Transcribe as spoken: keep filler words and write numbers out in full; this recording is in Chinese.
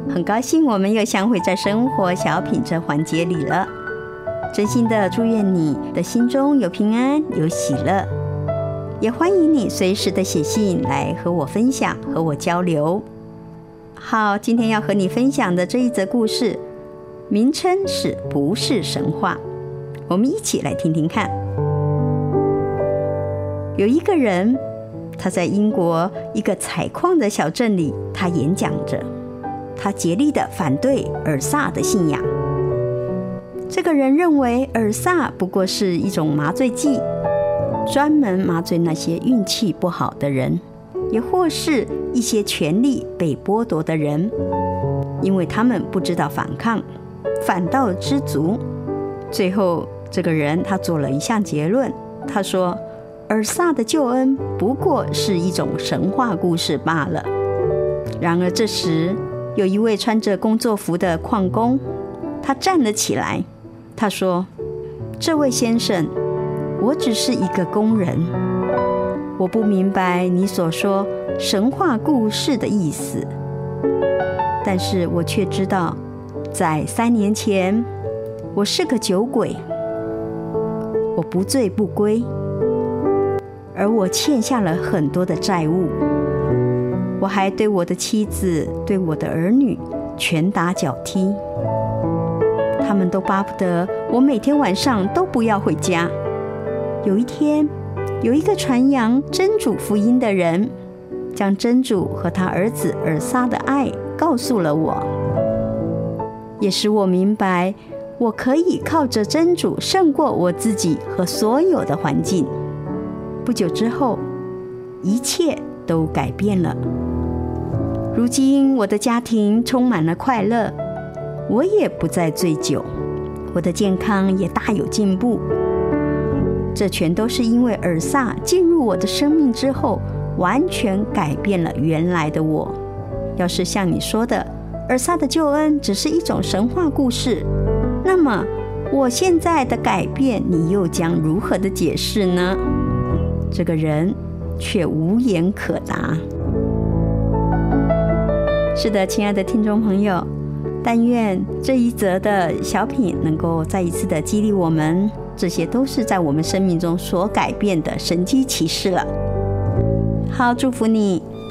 很高兴我们又相会在生活小品这环节里了。真心的祝愿你的心中有平安有喜乐，也欢迎你随时的写信来和我分享和我交流。好，今天要和你分享的这一则故事名称是不是神话，我们一起来听听看。有一个人，他在英国一个采矿的小镇里，他演讲着，他竭力地反对尔萨的信仰。这个人认为尔萨不过是一种麻醉剂，专门麻醉那些运气不好的人，也或是一些权力被剥夺的人，因为他们不知道反抗，反倒知足。最后这个人他做了一项结论，他说尔萨的救恩不过是一种神话故事罢了。然而这时有一位穿着工作服的矿工，他站了起来，他说，这位先生，我只是一个工人，我不明白你所说神话故事的意思，但是我却知道，在三年前我是个酒鬼，我不醉不归，而我欠下了很多的债务，我还对我的妻子对我的儿女拳打脚踢，他们都巴不得我每天晚上都不要回家。有一天，有一个传扬真主福音的人，将真主和他儿子尔萨的爱告诉了我，也使我明白我可以靠着真主胜过我自己和所有的环境。不久之后，一切都改变了。如今我的家庭充满了快乐，我也不再醉酒，我的健康也大有进步。这全都是因为尔萨进入我的生命之后，完全改变了原来的我。要是像你说的，尔萨的救恩只是一种神话故事，那么我现在的改变，你又将如何的解释呢？这个人却无言可答。是的，亲爱的听众朋友，但愿这一则的小品能够再一次的激励我们，这些都是在我们生命中所改变的神迹奇事了。好，祝福你